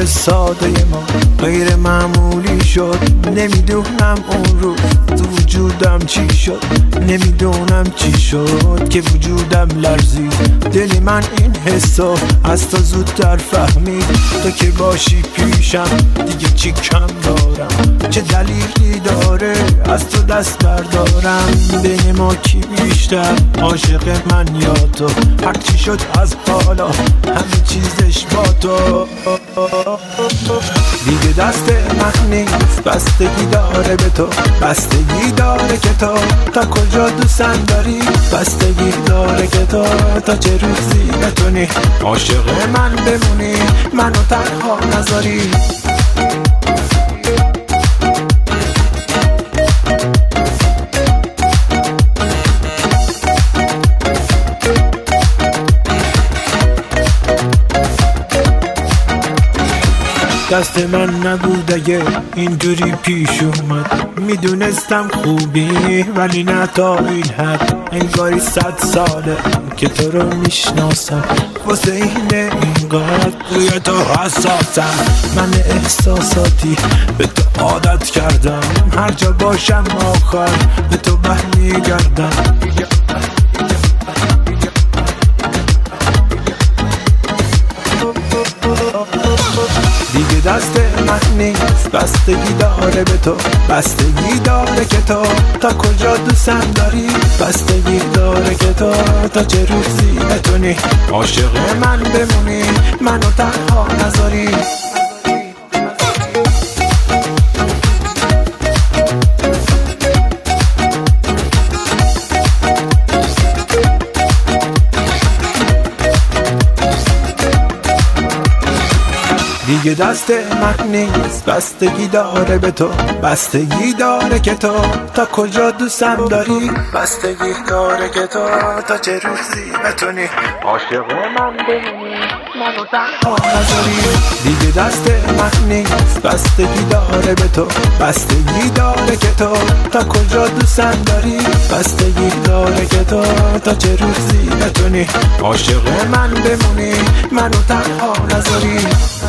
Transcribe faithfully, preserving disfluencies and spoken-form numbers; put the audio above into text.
روزای ساده ما غیر معمولی شد. نمیدونم اون روز تو وجودم چی شد، نمیدونم چی شد که وجودم لرزید. دل من این حسو از تو زودتر فهمید. تو که باشی پیشم دیگه چی کم دارم، چه دلیلی داره از تو دست بردارم. بین ما کی بیشتر عاشق من یا تو؟ هر چی شد از حالا همه چیزش با تو. دیگه دست من نیست، بستگی داره به تو، بستگی داره که تو تا کجا دوستم داری، بستگی داره که تو تا چه روزی بتونی عاشق من بمونی، منو تنها نذاری. دست من نبود اگه اینجوری پیش اومد. میدونستم خوبی ولی نه تا این حد. انگاری صد ساله که تو رو میشناسم، واسه اینه اینقدر روی تو حساسم. من احساساتی به تو عادت کردم، هر جا باشم آخر به تو برمیگردم. دیگه دست من نیست، بستگی داره به تو، بستگی داره که تو تا کجا دوستم داری، بستگی داره که تو تا چه روزی بتونی عاشق من بمونی، منو تنها نذاری. دیگه دست من نیست، بستگی داره به تو، بستگی داره که تو تا کجا دوستم داری، بستگی داره که تو تا چه روزی بتونی عاشق من بمونی، منو تنها نذاری. دیگه دست من نیست، بستگی داره به تو، بستگی داره که تو تا کجا دوستم داری، بستگی داره که تو تا چه روزی بتونی عاشق من بمونی، منو تنها نذاری.